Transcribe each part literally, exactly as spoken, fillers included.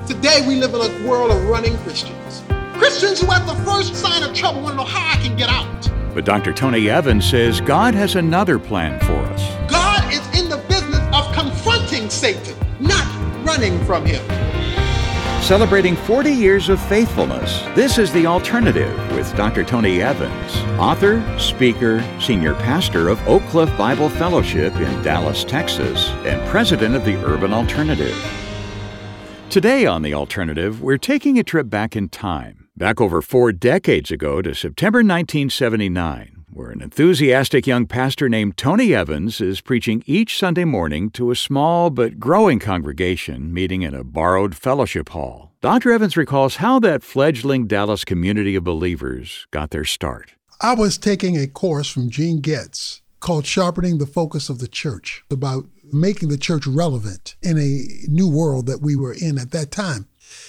Today we live in a world of running Christians. Christians who at the first sign of trouble want to know how I can get out. But Doctor Tony Evans says God has another plan for us. God is in the business of confronting Satan, not running from him. Celebrating forty years of faithfulness, this is The Alternative with Doctor Tony Evans, author, speaker, senior pastor of Oak Cliff Bible Fellowship in Dallas, Texas, and president of the Urban Alternative. Today on The Alternative, we're taking a trip back in time, back over four decades ago to September nineteen seventy-nine, where an enthusiastic young pastor named Tony Evans is preaching each Sunday morning to a small but growing congregation meeting in a borrowed fellowship hall. Doctor Evans recalls how that fledgling Dallas community of believers got their start. I was taking a course from Gene Getz called Sharpening the Focus of the Church, about making the church relevant in a new world that we were in at that time.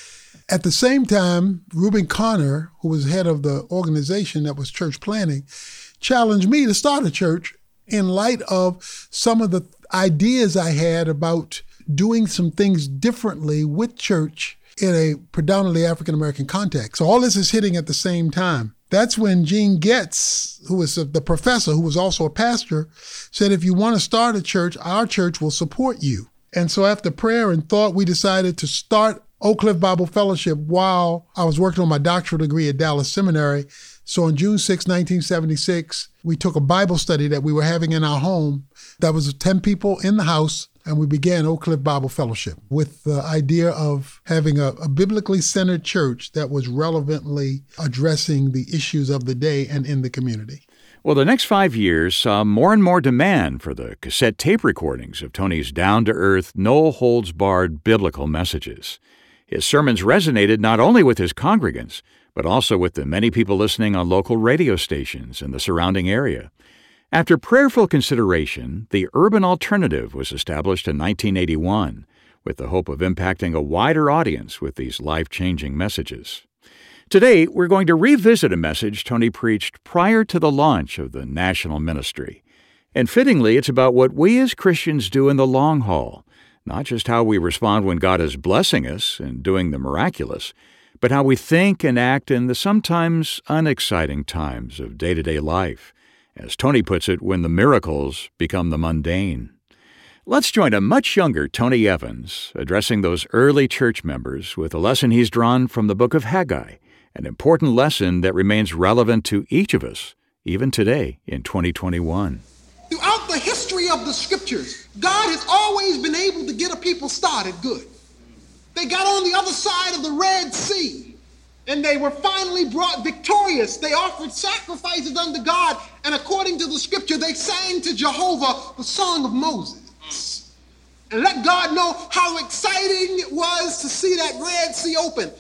At the same time, Reuben Connor, who was head of the organization that was church planning, challenged me to start a church in light of some of the ideas I had about doing some things differently with church in a predominantly African-American context. So all this is hitting at the same time. That's when Gene Getz, who was the professor, who was also a pastor, said, if you want to start a church, our church will support you. And so after prayer and thought, we decided to start Oak Cliff Bible Fellowship while I was working on my doctoral degree at Dallas Seminary. So on June sixth, nineteen seventy-six, we took a Bible study that we were having in our home. That was ten people in the house, and we began Oak Cliff Bible Fellowship with the idea of having a, a biblically centered church that was relevantly addressing the issues of the day and in the community. Well, the next five years saw more and more demand for the cassette tape recordings of Tony's down-to-earth, no-holds-barred biblical messages. His sermons resonated not only with his congregants, but also with the many people listening on local radio stations in the surrounding area. After prayerful consideration, the Urban Alternative was established in nineteen eighty-one, with the hope of impacting a wider audience with these life-changing messages. Today, we're going to revisit a message Tony preached prior to the launch of the national ministry. And fittingly, it's about what we as Christians do in the long haul, not just how we respond when God is blessing us and doing the miraculous, but how we think and act in the sometimes unexciting times of day-to-day life. As Tony puts it, when the miracles become the mundane. Let's join a much younger Tony Evans addressing those early church members with a lesson he's drawn from the book of Haggai, an important lesson that remains relevant to each of us, even today in twenty twenty-one. Throughout the history of the scriptures, God has always been able to get a people started good. They got on the other side of the Red Sea, and they were finally brought victorious. They offered sacrifices unto God, and according to the scripture, they sang to Jehovah the song of Moses. And let God know how exciting it was to see that Red Sea open.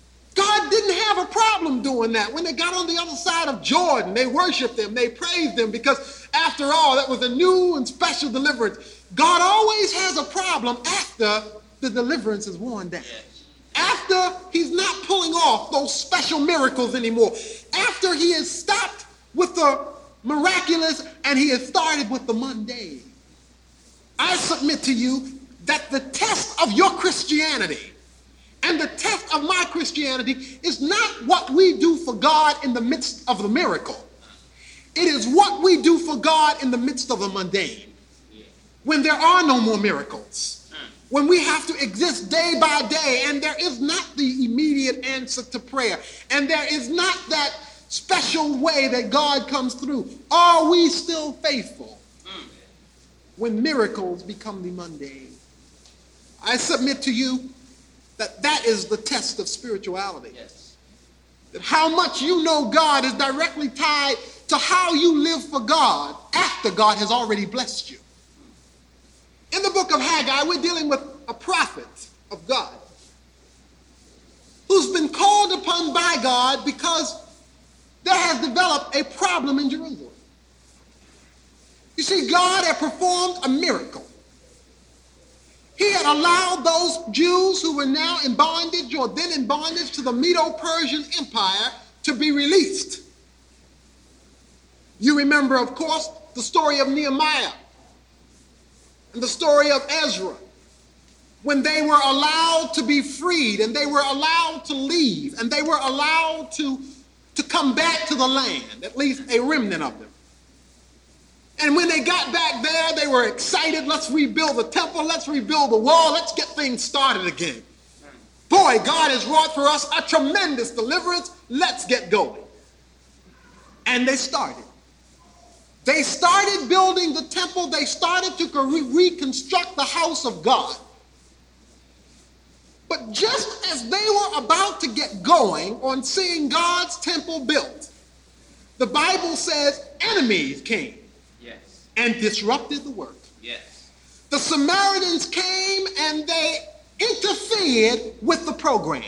God didn't have a problem doing that. When they got on the other side of Jordan, they worshiped him, they praised him, because after all, that was a new and special deliverance. God always has a problem after the deliverance is worn down. After he's not pulling off those special miracles anymore. After he has stopped with the miraculous and he has started with the mundane. I submit to you that the test of your Christianity and the test of my Christianity is not what we do for God in the midst of the miracle. It is what we do for God in the midst of the mundane. When there are no more miracles. When we have to exist day by day and there is not the immediate answer to prayer and there is not that special way that God comes through, are we still faithful when miracles become the mundane? I submit to you that that is the test of spirituality. Yes. That how much you know God is directly tied to how you live for God after God has already blessed you. In the book of Haggai, we're dealing with a prophet of God who's been called upon by God because there has developed a problem in Jerusalem. You see, God had performed a miracle. He had allowed those Jews who were now in bondage or then in bondage to the Medo-Persian Empire to be released. You remember, of course, the story of Nehemiah and the story of Ezra when they were allowed to be freed and they were allowed to leave and they were allowed to, to come back to the land, at least a remnant of them. And when they got back there, they were excited. Let's rebuild the temple. Let's rebuild the wall. Let's get things started again. Boy, God has wrought for us a tremendous deliverance. Let's get going. And they started. They started building the temple. They started to re- reconstruct the house of God. But just as they were about to get going on seeing God's temple built, the Bible says enemies came yes. and disrupted the work. Yes. The Samaritans came and they interfered with the program.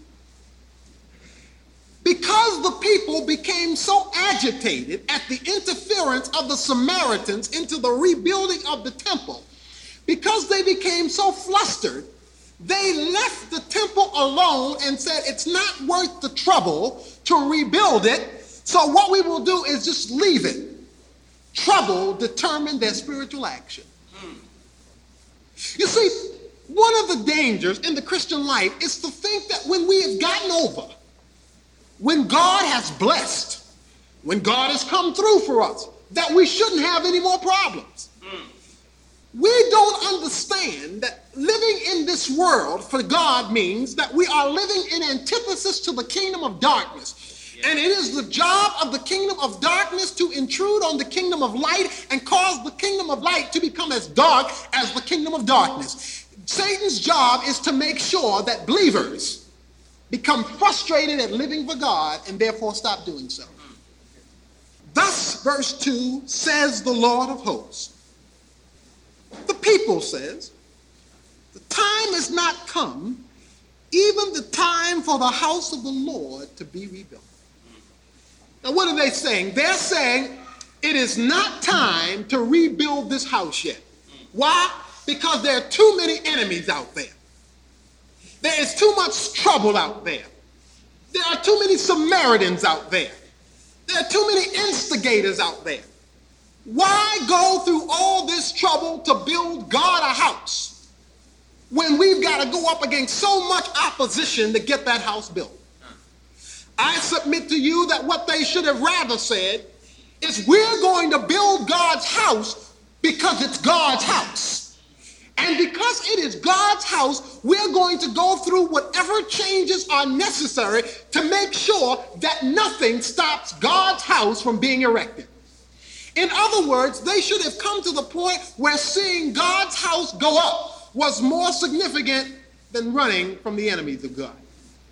Because the people became so agitated at the interference of the Samaritans into the rebuilding of the temple, because they became so flustered, they left the temple alone and said it's not worth the trouble to rebuild it, so what we will do is just leave it. Trouble determined their spiritual action. Mm. You see, one of the dangers in the Christian life is to think that when we have gotten over, when God has blessed, when God has come through for us, that we shouldn't have any more problems. Mm. We don't understand that living in this world for God means that we are living in antithesis to the kingdom of darkness. Yeah. And it is the job of the kingdom of darkness to intrude on the kingdom of light and cause the kingdom of light to become as dark as the kingdom of darkness. Satan's job is to make sure that believers become frustrated at living for God and therefore stop doing so. Thus, verse two says the Lord of hosts. The people says, the time has not come, even the time for the house of the Lord to be rebuilt. Now, what are they saying? They're saying it is not time to rebuild this house yet. Why? Because there are too many enemies out there. There is too much trouble out there. There are too many Samaritans out there. There are too many instigators out there. Why go through all this trouble to build God a house when we've got to go up against so much opposition to get that house built? I submit to you that what they should have rather said is we're going to build God's house because it's God's house. And because it is God's house, we're going to go through whatever changes are necessary to make sure that nothing stops God's house from being erected. In other words, they should have come to the point where seeing God's house go up was more significant than running from the enemies of God.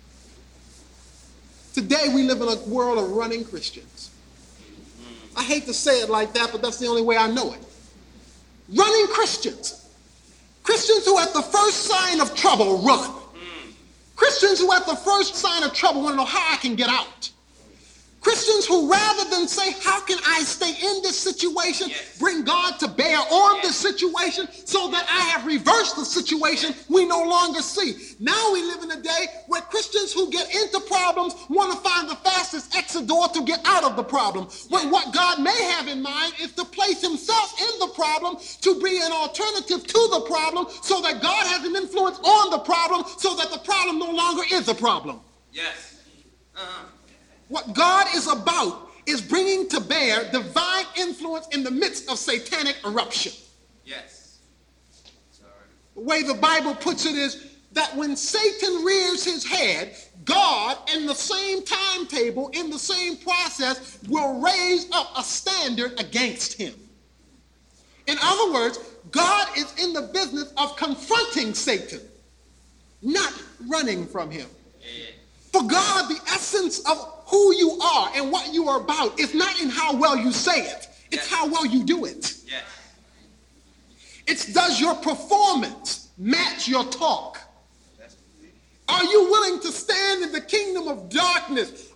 Today we live in a world of running Christians. I hate to say it like that, but that's the only way I know it. Running Christians. Christians who at the first sign of trouble run. Christians who at the first sign of trouble want to know how I can get out. Christians who rather than say, how can I stay in this situation, yes. bring God to bear on yes. this situation so that I have reversed the situation we no longer see. Now we live in a day where Christians who get into problems want to find the fastest exit door to get out of the problem. When what God may have in mind is to place himself in the problem to be an alternative to the problem so that God has an influence on the problem so that the problem no longer is a problem. Yes. Uh-huh. What God is about is bringing to bear divine influence in the midst of satanic eruption. Yes. Sorry. The way the Bible puts it is that when Satan rears his head, God, in the same timetable, in the same process, will raise up a standard against him. In other words, God is in the business of confronting Satan, not running from him. Yeah. For God, the essence of who you are and what you are about is not in how well you say it. It's yes. how well you do it. Yes. It's does your performance match your talk? Are you willing to stand in the kingdom of darkness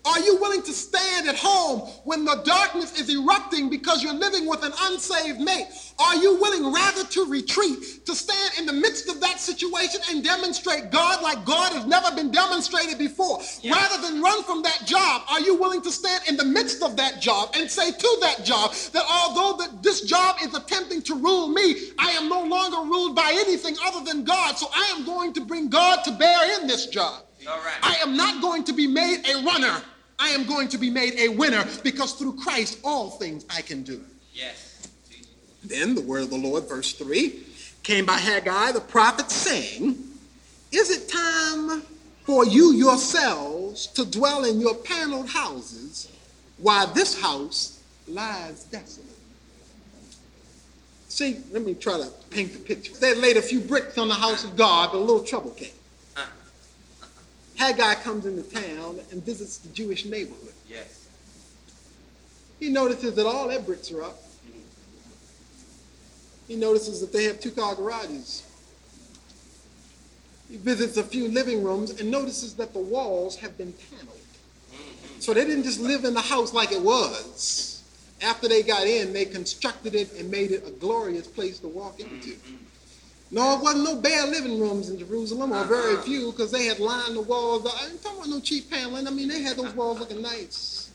Are you willing to stand at home when the darkness is erupting because you're living with an unsaved mate? Are you willing rather to retreat, to stand in the midst of that situation and demonstrate God like God has never been demonstrated before? Yeah. Rather than run from that job, are you willing to stand in the midst of that job and say to that job that although that this job is attempting to rule me, I am no longer ruled by anything other than God, so I am going to bring God to bear in this job. All right. I am not going to be made a runner. I am going to be made a winner because through Christ all things I can do. Yes. Then the word of the Lord, verse three, came by Haggai the prophet saying, is it time for you yourselves to dwell in your paneled houses while this house lies desolate? See, let me try to paint the picture. They laid a few bricks on the house of God, but a little trouble came. Haggai comes into town and visits the Jewish neighborhood. Yes. He notices that all their bricks are up. He notices that they have two-car garages. He visits a few living rooms and notices that the walls have been paneled. So they didn't just live in the house like it was. After they got in, they constructed it and made it a glorious place to walk into. No, it wasn't no bare living rooms in Jerusalem, or very few, because they had lined the walls. I ain't talking about no cheap paneling. I mean, they had those walls looking nice.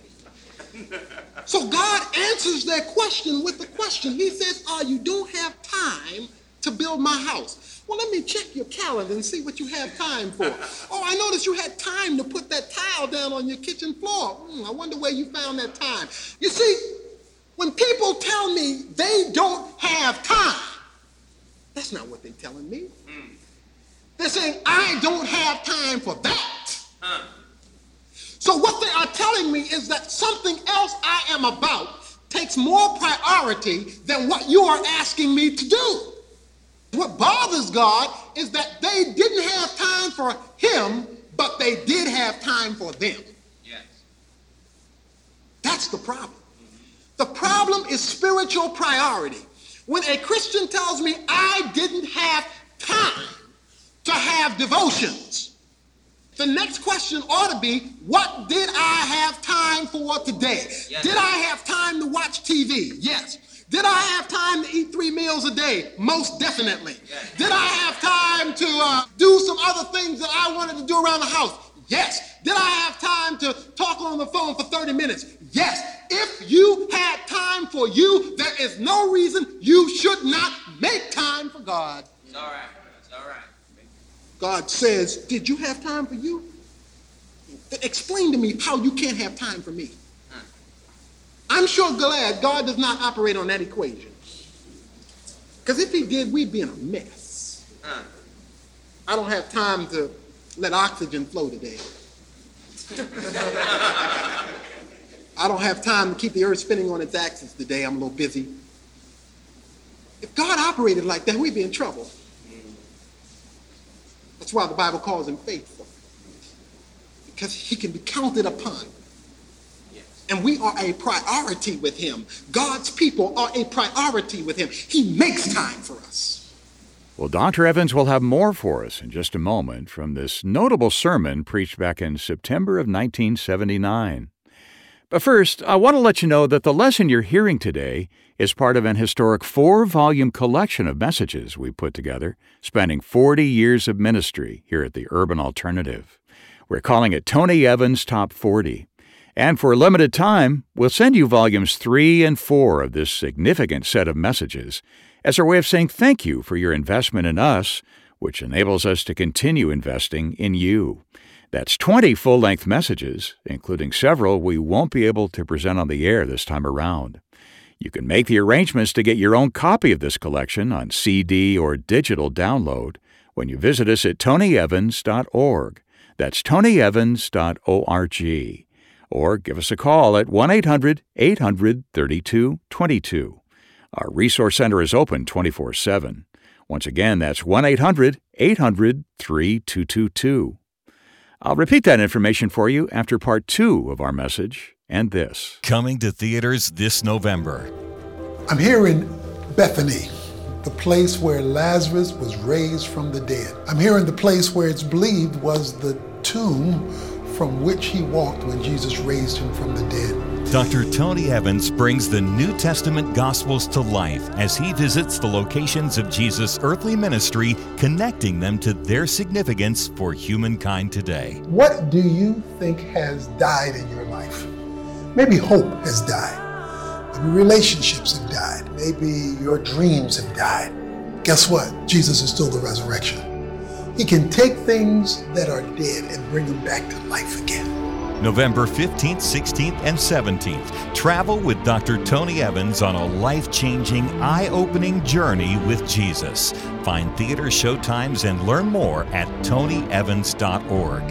So God answers their question with the question. He says, oh, you don't have time to build my house. Well, let me check your calendar and see what you have time for. Oh, I noticed you had time to put that tile down on your kitchen floor. Hmm, I wonder where you found that time. You see, when people tell me they don't have time, that's not what they're telling me. Mm. They're saying, I don't have time for that. Huh. So what they are telling me is that something else I am about takes more priority than what you are asking me to do. What bothers God is that they didn't have time for him, but they did have time for them. Yes. That's the problem. Mm-hmm. The problem is spiritual priority. When a Christian tells me I didn't have time to have devotions, the next question ought to be, what did I have time for today? Yes. Did I have time to watch T V? Yes. Did I have time to eat three meals a day? Most definitely. Yes. Did I have time to uh, do some other things that I wanted to do around the house? Yes. Did I have time to talk on the phone for thirty minutes? Yes. If you had time for you, there is no reason you should not make time for God. It's all right. It's all right. God says, did you have time for you? Explain to me how you can't have time for me. Huh. I'm sure glad God does not operate on that equation. Because if he did, we'd be in a mess. Huh. I don't have time to let oxygen flow today. I don't have time to keep the earth spinning on its axis today. I'm a little busy. If God operated like that, we'd be in trouble. That's why the Bible calls him faithful. Because he can be counted upon. Yes. And we are a priority with him. God's people are a priority with him. He makes time for us. Well, Doctor Evans will have more for us in just a moment from this notable sermon preached back in September of nineteen seventy-nine. But first, I want to let you know that the lesson you're hearing today is part of an historic four-volume collection of messages we put together, spanning forty years of ministry here at the Urban Alternative. We're calling it Tony Evans Top forty. And for a limited time, we'll send you volumes three and four of this significant set of messages as our way of saying thank you for your investment in us, which enables us to continue investing in you. That's twenty full-length messages, including several we won't be able to present on the air this time around. You can make the arrangements to get your own copy of this collection on C D or digital download when you visit us at tony evans dot org. That's tony evans dot org. Or give us a call at one eight hundred eight hundred thirty-two twenty-two. Our resource center is open twenty-four seven. Once again, that's one eight hundred eight hundred thirty-two twenty-two. I'll repeat that information for you after part two of our message and this. Coming to theaters this November. I'm here in Bethany, the place where Lazarus was raised from the dead. I'm here in the place where it's believed was the tomb from which he walked when Jesus raised him from the dead. Doctor Tony Evans brings the New Testament Gospels to life as he visits the locations of Jesus' earthly ministry, connecting them to their significance for humankind today. What do you think has died in your life? Maybe hope has died. Maybe relationships have died. Maybe your dreams have died. Guess what? Jesus is still the resurrection. He can take things that are dead and bring them back to life again. November fifteenth, sixteenth, and seventeenth. Travel with Doctor Tony Evans on a life-changing, eye-opening journey with Jesus. Find theater showtimes and learn more at tony evans dot org.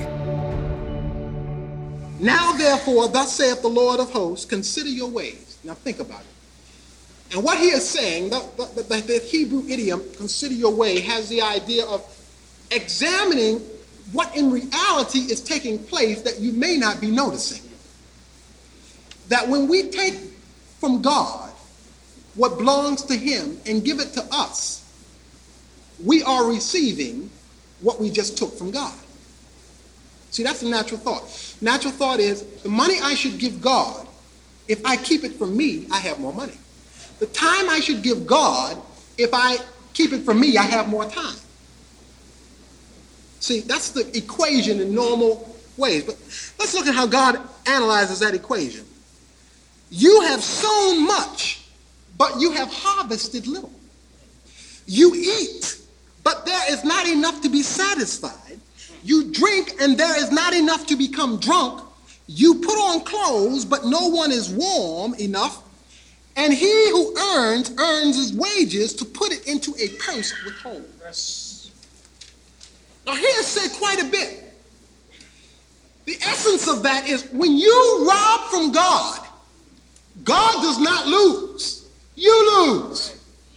Now therefore, thus saith the Lord of hosts, consider your ways. Now think about it. And what he is saying, the, the, the, the Hebrew idiom, consider your way, has the idea of examining what in reality is taking place that you may not be noticing. That when we take from God what belongs to him and give it to us, we are receiving what we just took from God. See, that's a natural thought. Natural thought is, the money I should give God, if I keep it for me, I have more money. The time I should give God, if I keep it for me, I have more time. See, that's the equation in normal ways. But let's look at how God analyzes that equation. You have sown much, but you have harvested little. You eat, but there is not enough to be satisfied. You drink, and there is not enough to become drunk. You put on clothes, but no one is warm enough. And he who earns, earns his wages to put it into a purse with holes. Now, he has said quite a bit. The essence of that is when you rob from God, God does not lose. You lose.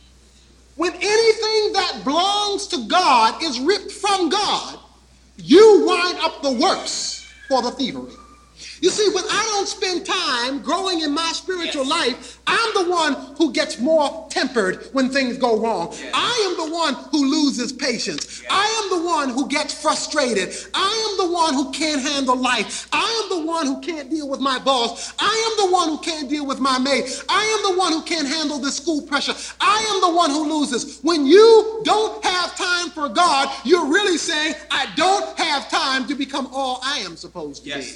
When anything that belongs to God is ripped from God, you wind up the worse for the thievery. You see, when I don't spend time growing in my spiritual yes. life, I'm the one who gets more tempered when things go wrong. Yes. I am the one who loses patience. Yes. I am the one who gets frustrated. I am the one who can't handle life. I am the one who can't deal with my boss. I am the one who can't deal with my maid. I am the one who can't handle the school pressure. I am the one who loses. When you don't have time for God, you're really saying, I don't have time to become all I am supposed to yes. be.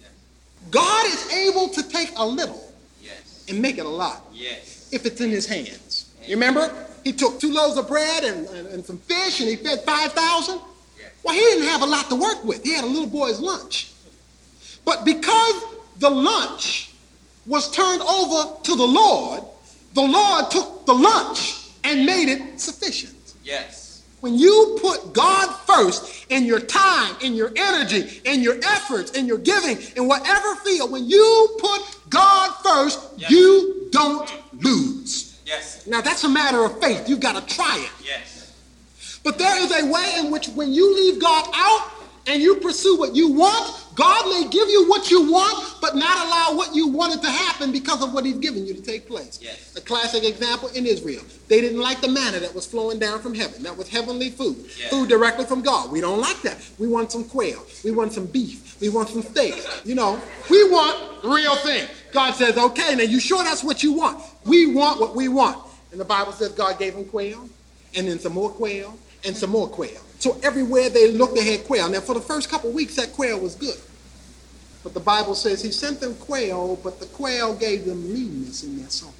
God is able to take a little yes. and make it a lot yes. if it's in his hands. You remember? He took two loaves of bread and, and, and some fish and he fed five thousand. Yes. Well, he didn't have a lot to work with. He had a little boy's lunch. But because the lunch was turned over to the Lord, the Lord took the lunch and made it sufficient. Yes. When you put God first in your time, in your energy, in your efforts, in your giving, in whatever field, when you put God first, yes. you don't lose. Yes. Now that's a matter of faith. You've got to try it. Yes. But there is a way in which when you leave God out and you pursue what you want, God may give you what you want, but not allow what you wanted to happen because of what he's given you to take place. Yes. A classic example in Israel. They didn't like the manna that was flowing down from heaven. That was heavenly food. Yes. Food directly from God. We don't like that. We want some quail. We want some beef. We want some steak. You know, we want the real thing. God says, okay, now you sure that's what you want? We want what we want. And the Bible says God gave them quail, and then some more quail, and some more quail. So everywhere they looked, they had quail. Now, for the first couple of weeks, that quail was good. But the Bible says he sent them quail, but the quail gave them leanness in their soul.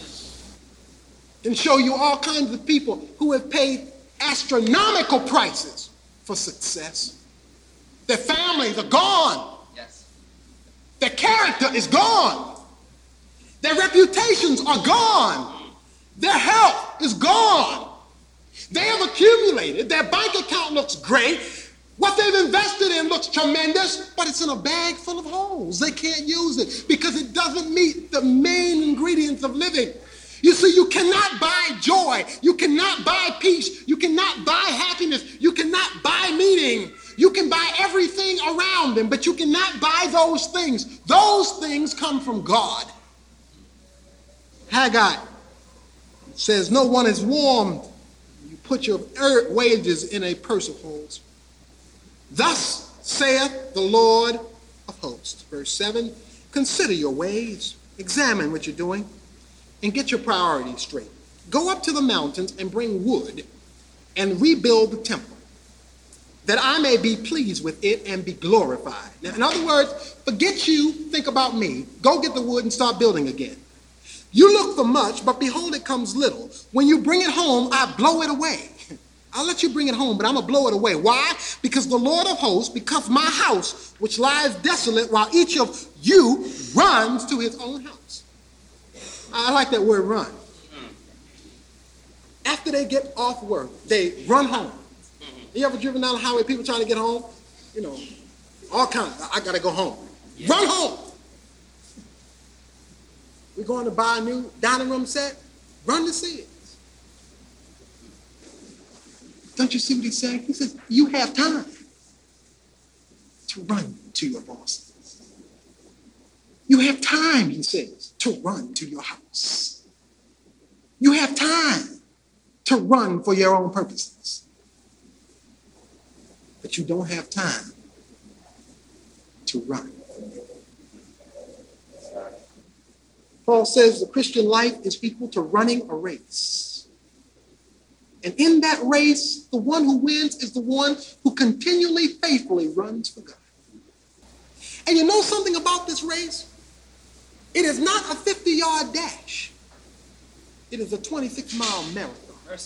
And show you all kinds of people who have paid astronomical prices for success. Their families are gone. Yes. Their character is gone. Their reputations are gone. Their health is gone. They have accumulated. Their bank account looks great. What they've invested in looks tremendous, but it's in a bag full of holes. They can't use it because it doesn't meet the main ingredients of living. You see, you cannot buy joy. You cannot buy peace. You cannot buy happiness. You cannot buy meaning. You can buy everything around them, but you cannot buy those things. Those things come from God. Haggai says, no one is warmed. You put your wages in a purse of holes. Thus saith the Lord hosts. Verse seven, consider your ways, examine what you're doing, and get your priorities straight. Go up to the mountains and bring wood and rebuild the temple, that I may be pleased with it and be glorified. Now, in other words, forget you, think about me. Go get the wood and start building again. You look for much, but behold, it comes little. When you bring it home, I blow it away. I'll let you bring it home, but I'm going to blow it away. Why? Because the Lord of hosts, because my house, which lies desolate, while each of you runs to his own house. I like that word, run. After they get off work, they run home. You ever driven down the highway, people trying to get home? You know, all kinds. I got to go home. Yeah. Run home. We're going to buy a new dining room set. Run to see it. Don't you see what he's saying? He says, you have time to run to your boss. You have time, he says, to run to your house. You have time to run for your own purposes. But you don't have time to run. Paul says the Christian life is equal to running a race. And in that race, the one who wins is the one who continually, faithfully runs for God. And you know something about this race? It is not a fifty-yard dash. It is a twenty-six mile marathon.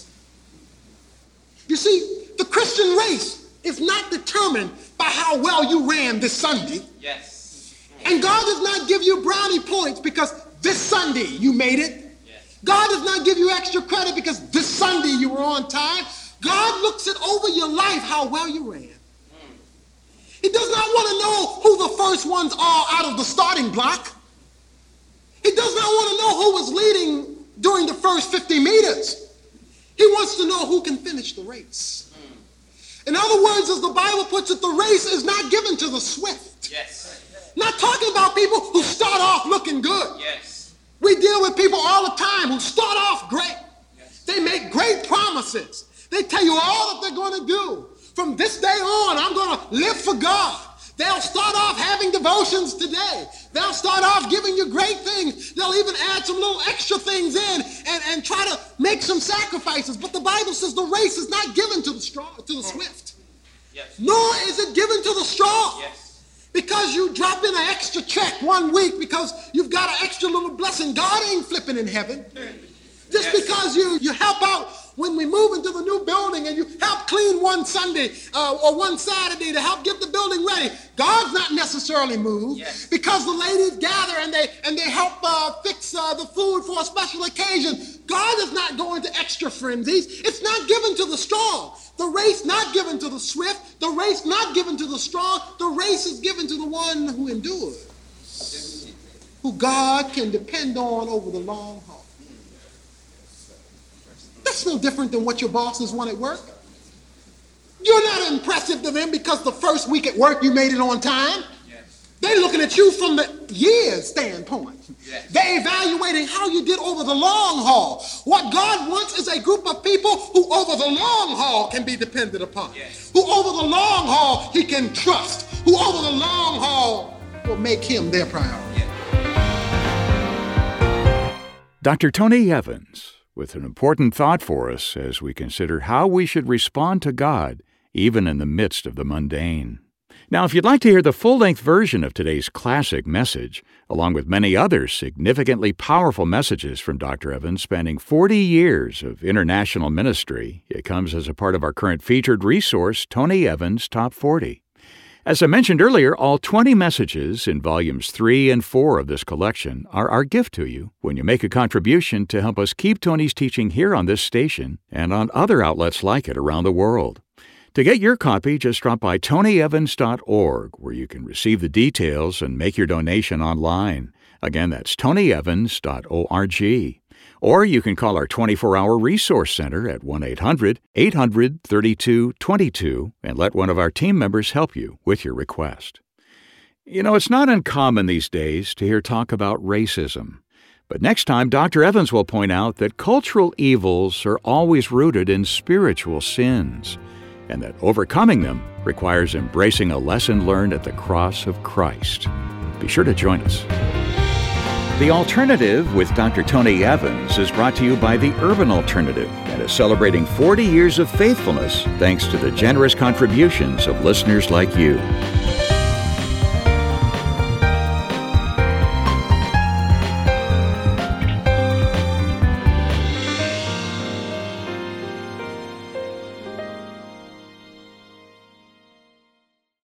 You see, the Christian race is not determined by how well you ran this Sunday. Yes. And God does not give you brownie points because this Sunday you made it. Yes. God does not give you extra credit because this Sunday you were on time. God looks at over your life how well you ran. Mm. He does not want to know who the first ones are out of the starting block. He does not want to know who was leading during the first fifty meters. He wants to know who can finish the race. Mm. In other words, as the Bible puts it, the race is not given to the swift. Yes. Not talking about people who start off looking good. Yes. We deal with people all the time who start off great. Yes. They make great promises. They tell you all that they're going to do. From this day on, I'm going to live for God. They'll start off having devotions today. They'll start off giving you great things. They'll even add some little extra things in and, and try to make some sacrifices. But the Bible says the race is not given to the strong, to the swift. Yes. Nor is it given to the strong. Yes. Because you drop in an extra check one week because you've got an extra little blessing. God ain't flipping in heaven. Just Yes. because you, you help out when we move into the new building and you help clean one Sunday uh, or one Saturday to help get the building ready, God's not necessarily moved. Yes. Because the ladies gather and they and they help uh, fix uh, the food for a special occasion. God is not going to extra frenzies. It's not given to the strong. The race not given to the swift. The race not given to the strong. The race is given to the one who endures, who God can depend on over the long haul. That's no different than what your bosses want at work. You're not impressive to them because the first week at work you made it on time. Yes. They're looking at you from the year's standpoint. Yes. They're evaluating how you did over the long haul. What God wants is a group of people who over the long haul can be depended upon. Yes. Who over the long haul he can trust. Who over the long haul will make him their priority. Yes. Doctor Tony Evans, with an important thought for us as we consider how we should respond to God, even in the midst of the mundane. Now, if you'd like to hear the full-length version of today's classic message, along with many other significantly powerful messages from Doctor Evans spanning forty years of international ministry, it comes as a part of our current featured resource, Tony Evans Top forty. As I mentioned earlier, all twenty messages in volumes three and four of this collection are our gift to you when you make a contribution to help us keep Tony's teaching here on this station and on other outlets like it around the world. To get your copy, just drop by tony evans dot org, where you can receive the details and make your donation online. Again, that's tony evans dot org. Or you can call our twenty-four hour resource center at one eight hundred eight hundred thirty-two twenty-two and let one of our team members help you with your request. You know, it's not uncommon these days to hear talk about racism. But next time, Doctor Evans will point out that cultural evils are always rooted in spiritual sins. and that overcoming them requires embracing a lesson learned at the cross of Christ. Be sure to join us. The Alternative with Doctor Tony Evans is brought to you by the Urban Alternative and is celebrating forty years of faithfulness thanks to the generous contributions of listeners like you.